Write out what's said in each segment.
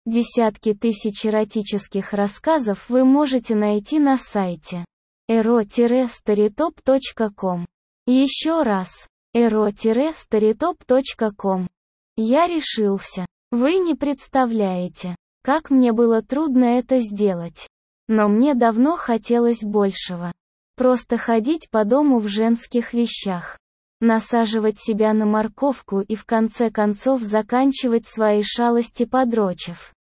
Десятки тысяч эротических рассказов вы можете найти на сайте ero-storytop.com. Еще раз, ero-storytop.com. Я решился. Вы не представляете, как мне было трудно это сделать. Но мне давно хотелось большего. Просто ходить по дому в женских вещах. Насаживать себя на морковку и в конце концов заканчивать свои шалости подрочив.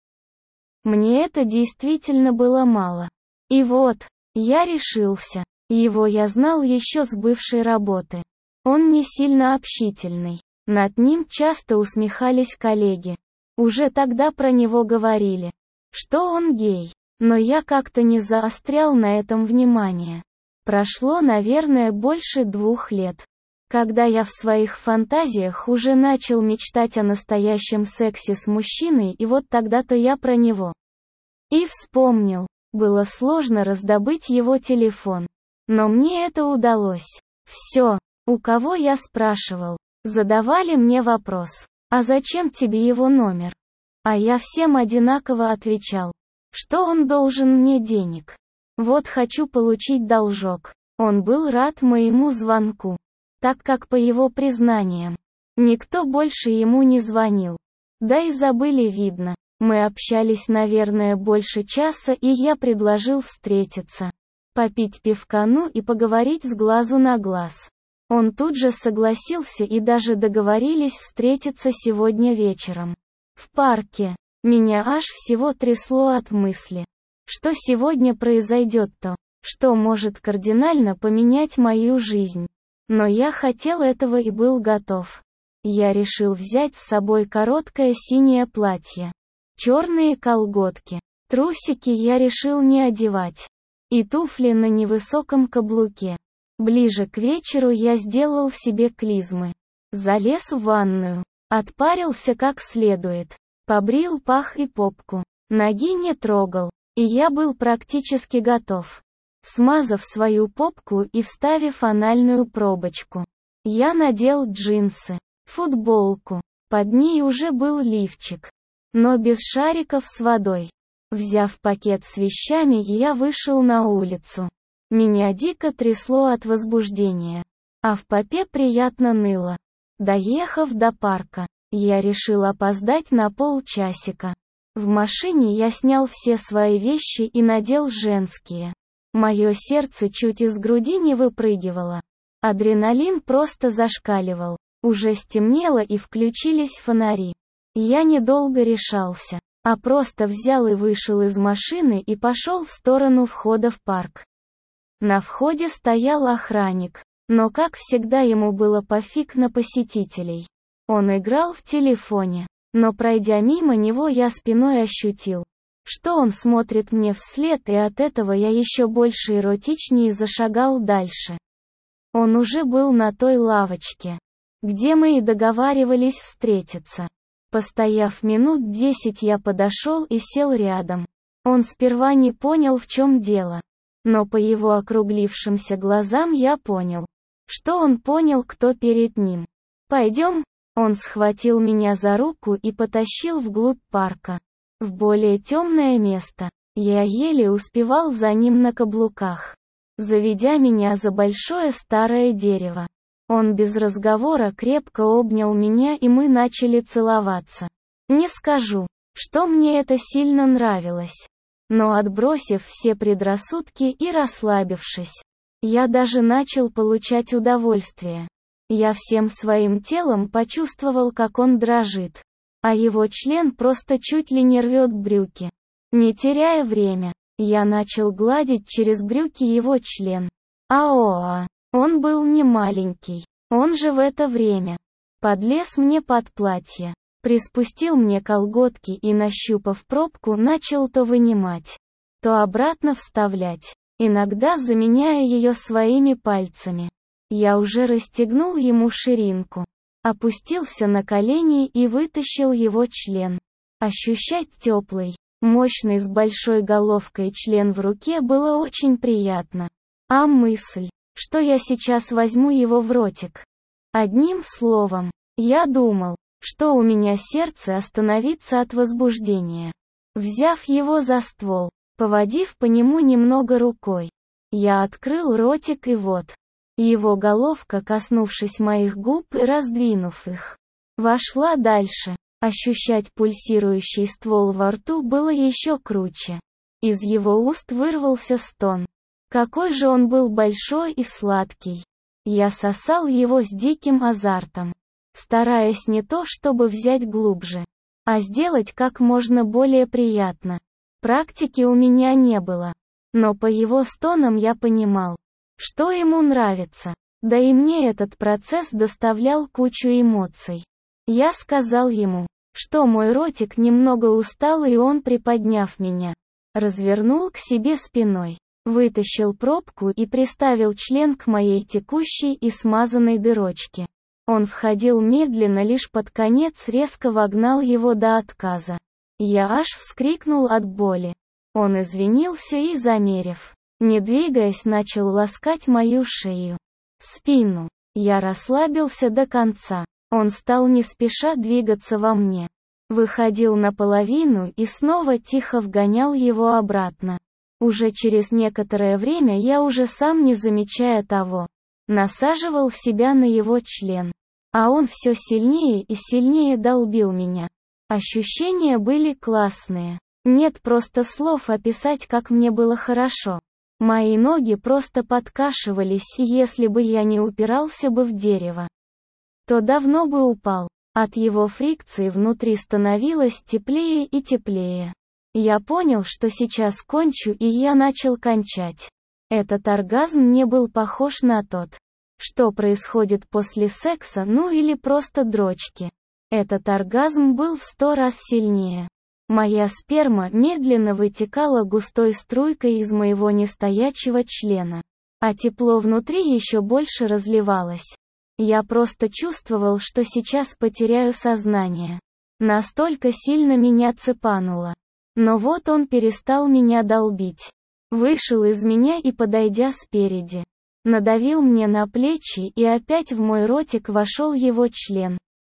Мне это действительно было мало. И вот, я решился. Его я знал еще с бывшей работы. Он не сильно общительный. Над ним часто усмехались коллеги. Уже тогда про него говорили, что он гей. Но я как-то не заострял на этом внимание. Прошло, наверное, больше 2 лет. Когда я в своих фантазиях уже начал мечтать о настоящем сексе с мужчиной, и вот тогда-то я про него и вспомнил. Было сложно раздобыть его телефон. Но мне это удалось. Все, у кого я спрашивал, задавали мне вопрос: «А зачем тебе его номер?» А я всем одинаково отвечал, что он должен мне денег. Вот хочу получить должок. Он был рад моему звонку, так как, по его признаниям, никто больше ему не звонил. Да и забыли, видно. Мы общались, наверное, больше часа, и я предложил встретиться, попить пивка, и поговорить с глазу на глаз. Он тут же согласился, и даже договорились встретиться сегодня вечером. В парке. Меня аж всего трясло от мысли, что сегодня произойдет то, что может кардинально поменять мою жизнь. Но я хотел этого и был готов. Я решил взять с собой короткое синее платье, черные колготки, трусики я решил не одевать, и туфли на невысоком каблуке. Ближе к вечеру я сделал себе клизмы, залез в ванную, отпарился как следует, побрил пах и попку, ноги не трогал, и я был практически готов. Смазав свою попку и вставив анальную пробочку, я надел джинсы, футболку, под ней уже был лифчик, но без шариков с водой. Взяв пакет с вещами, я вышел на улицу. Меня дико трясло от возбуждения, а в попе приятно ныло. Доехав до парка, я решил опоздать на полчасика. В машине я снял все свои вещи и надел женские. Мое сердце чуть из груди не выпрыгивало. Адреналин просто зашкаливал. Уже стемнело и включились фонари. Я недолго решался, а просто взял и вышел из машины и пошел в сторону входа в парк. На входе стоял охранник, но как всегда ему было пофиг на посетителей. Он играл в телефоне, но пройдя мимо него я спиной ощутил, что он смотрит мне вслед, и от этого я еще больше эротичнее зашагал дальше. Он уже был на той лавочке, где мы и договаривались встретиться. Постояв минут 10, я подошел и сел рядом. Он сперва не понял, в чем дело, но по его округлившимся глазам я понял, что он понял, кто перед ним. «Пойдем». Он схватил меня за руку и потащил вглубь парка, в более темное место. Я еле успевал за ним на каблуках, заведя меня за большое старое дерево. Он без разговора крепко обнял меня, и мы начали целоваться. Не скажу, что мне это сильно нравилось. Но отбросив все предрассудки и расслабившись, я даже начал получать удовольствие. Я всем своим телом почувствовал, как он дрожит, а его член просто чуть ли не рвет брюки. Не теряя время, я начал гладить через брюки его член. Он был не маленький. Он же в это время подлез мне под платье, приспустил мне колготки и, нащупав пробку, начал то вынимать, то обратно вставлять, иногда заменяя ее своими пальцами. Я уже расстегнул ему ширинку, опустился на колени и вытащил его член. Ощущать теплый, мощный с большой головкой член в руке было очень приятно. А мысль, что я сейчас возьму его в ротик. Одним словом, я думал, что у меня сердце остановится от возбуждения. Взяв его за ствол, поводив по нему немного рукой, я открыл ротик и вот. Его головка, коснувшись моих губ и раздвинув их, вошла дальше. Ощущать пульсирующий ствол во рту было еще круче. Из его уст вырвался стон. Какой же он был большой и сладкий. Я сосал его с диким азартом, стараясь не то чтобы взять глубже, а сделать как можно более приятно. Практики у меня не было, но по его стонам я понимал, что ему нравится. Да и мне этот процесс доставлял кучу эмоций. Я сказал ему, что мой ротик немного устал, и он, приподняв меня, развернул к себе спиной, вытащил пробку и приставил член к моей текущей и смазанной дырочке. Он входил медленно, лишь под конец резко вогнал его до отказа. Я аж вскрикнул от боли. Он извинился и, замерев, не двигаясь, начал ласкать мою шею, спину. Я расслабился до конца. Он стал не спеша двигаться во мне. Выходил наполовину и снова тихо вгонял его обратно. Уже через некоторое время я, уже сам не замечая того, насаживал себя на его член. А он все сильнее и сильнее долбил меня. Ощущения были классные. Нет просто слов описать, как мне было хорошо. Мои ноги просто подкашивались, и если бы я не упирался бы в дерево, то давно бы упал. От его фрикции внутри становилось теплее и теплее. Я понял, что сейчас кончу, и я начал кончать. Этот оргазм не был похож на тот, что происходит после секса, ну или просто дрочки. Этот оргазм был в 100 раз сильнее. Моя сперма медленно вытекала густой струйкой из моего нестоячего члена, а тепло внутри еще больше разливалось. Я просто чувствовал, что сейчас потеряю сознание. Настолько сильно меня цепануло. Но вот он перестал меня долбить. Вышел из меня и, подойдя спереди, надавил мне на плечи, и опять в мой ротик вошел его член.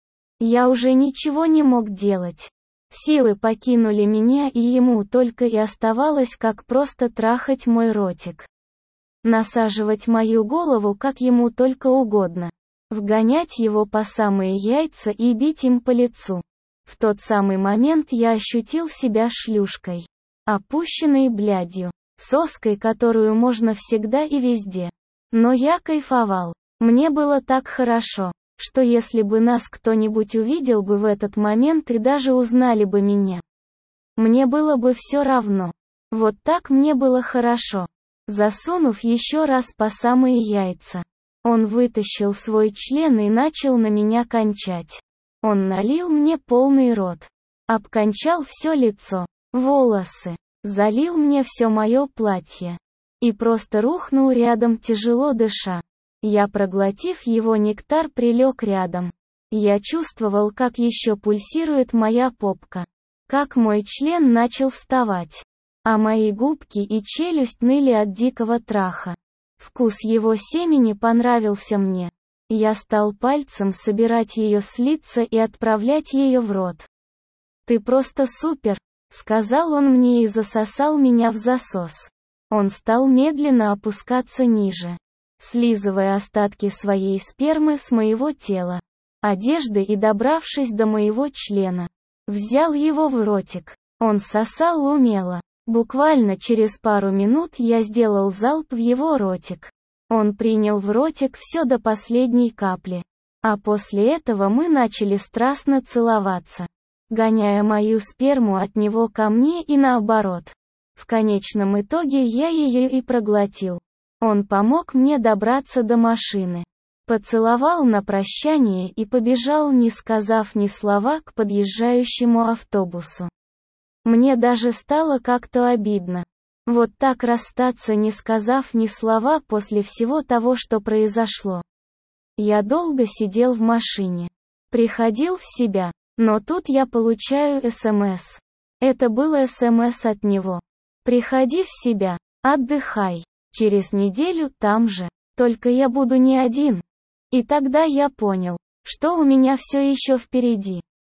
Я уже ничего не мог делать. Силы покинули меня, и ему только и оставалось, как просто трахать мой ротик. Насаживать мою голову, как ему только угодно. Вгонять его по самые яйца и бить им по лицу. В тот самый момент я ощутил себя шлюшкой, опущенной блядью, соской, которую можно всегда и везде. Но я кайфовал. Мне было так хорошо, что если бы нас кто-нибудь увидел бы в этот момент и даже узнали бы меня, мне было бы все равно. Вот так мне было хорошо. Засунув еще раз по самые яйца, он вытащил свой член и начал на меня кончать. Он налил мне полный рот, обкончал все лицо, волосы, залил мне все мое платье и просто рухнул рядом, тяжело дыша. Я, проглотив его нектар, прилег рядом. Я чувствовал, как еще пульсирует моя попка, как мой член начал вставать, а мои губки и челюсть ныли от дикого траха. Вкус его семени понравился мне. Я стал пальцем собирать ее с лица и отправлять ее в рот. «Ты просто супер», — сказал он мне и засосал меня в засос. Он стал медленно опускаться ниже, слизывая остатки своей спермы с моего тела, одежды, и, добравшись до моего члена, взял его в ротик. Он сосал умело. Буквально через пару минут я сделал залп в его ротик. Он принял в ротик все до последней капли. А после этого мы начали страстно целоваться, гоняя мою сперму от него ко мне и наоборот. В конечном итоге я ее и проглотил. Он помог мне добраться до машины, поцеловал на прощание и побежал, не сказав ни слова, к подъезжающему автобусу. Мне даже стало как-то обидно. Вот так расстаться, не сказав ни слова, после всего того, что произошло. Я долго сидел в машине, приходил в себя, но тут я получаю СМС. Это был СМС от него. «Приходи в себя, отдыхай. Через неделю там же, только я буду не один». И тогда я понял, что у меня все еще впереди.